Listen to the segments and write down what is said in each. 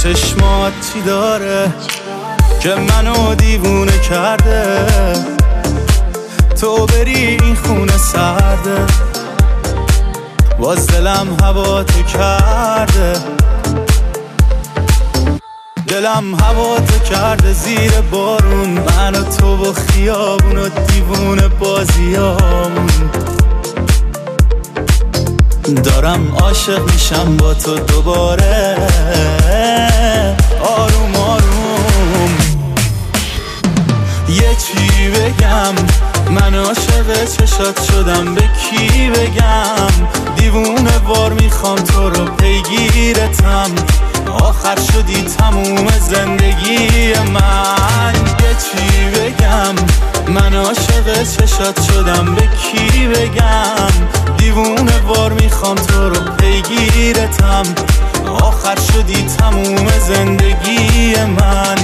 چشمات چی داره که منو دیوونه کرده؟ تو بری این خونه سرده، باز دلم هوا تو کرده. دلم هوا تو کرده زیر بارون، من و تو و خیابون و دیوونه بازیامون. دارم عاشق میشم با تو دوباره، آروم آروم. یه چی بگم، من عاشق چشات شدم، به کی بگم؟ دیوونه وار میخوام تو رو پیگیرتم، آخر شدی تموم زندگی من. یه چی بگم، من عاشق چشات شدم، به کی بگم؟ دیوونه وار میخوام تو رو پیگیرتم، آخر شدی تموم زندگی من.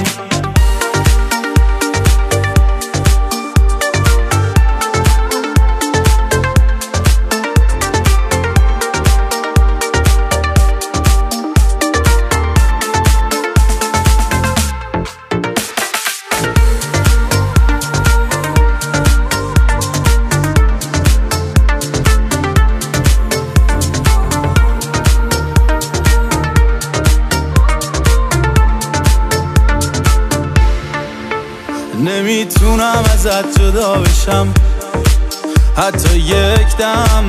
نمیتونم ازت جدا بشم حتی یک دم،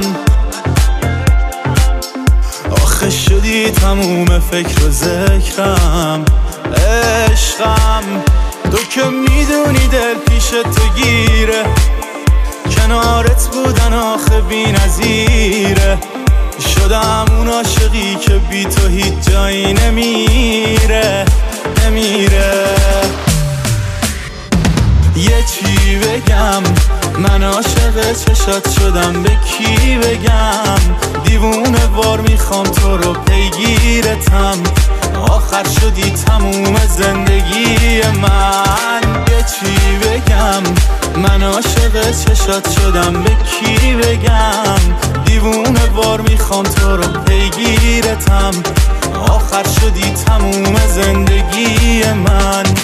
آخه شدی تموم فکر و ذکرم. عشقم تو که میدونی دل پیش تو گیره، کنارت بودن آخه بی نظیره. شدم اون عاشقی که بی تو هیچ جایی نمیره. یه چی بگم، من عاشق چشات شدم، به کی بگم؟ دیوونه وار میخوام تو رو پیگیرتم، آخر شدی تموم زندگی من. یه چی بگم، من عاشق چشات شدم، به کی بگم؟ دیوونه وار میخوام تو رو پیگیرتم، آخر شدی تموم زندگی من.